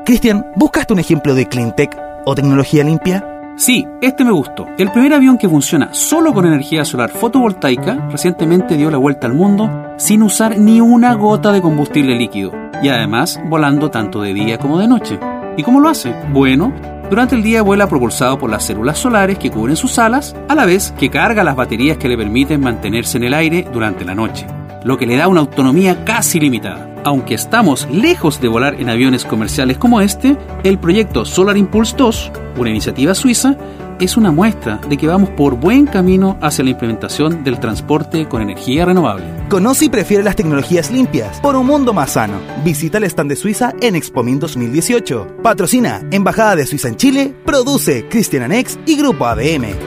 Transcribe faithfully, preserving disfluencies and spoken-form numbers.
Cristian, ¿buscaste un ejemplo de cleantech o tecnología limpia? Sí, este me gustó. El primer avión que funciona solo con energía solar fotovoltaica recientemente dio la vuelta al mundo sin usar ni una gota de combustible líquido y además volando tanto de día como de noche. ¿Y cómo lo hace? Bueno, durante el día vuela propulsado por las células solares que cubren sus alas, a la vez que carga las baterías que le permiten mantenerse en el aire durante la noche, lo que le da una autonomía casi limitada. Aunque estamos lejos de volar en aviones comerciales como este, el proyecto Solar Impulse dos, una iniciativa suiza, es una muestra de que vamos por buen camino hacia la implementación del transporte con energía renovable. Conoce y prefiere las tecnologías limpias por un mundo más sano. Visita el stand de Suiza en Expomín dos mil dieciocho. Patrocina Embajada de Suiza en Chile, produce Christian Anex y Grupo A D M.